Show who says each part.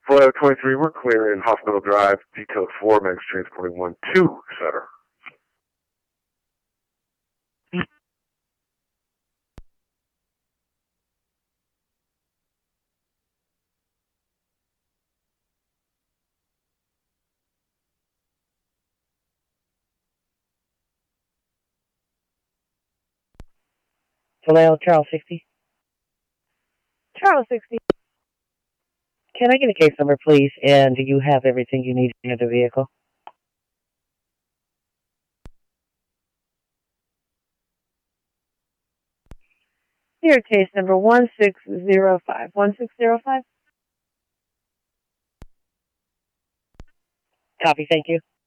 Speaker 1: Flight 23, we're clear in Hospital Drive, Decode 4, Max transporting 1-2, etc.
Speaker 2: Vallejo, Charles 60.
Speaker 3: Charles 60.
Speaker 2: Can I get a case number, please? And do you have everything you need in the vehicle?
Speaker 3: Here, case number 1605. 1605?
Speaker 2: Copy, thank you.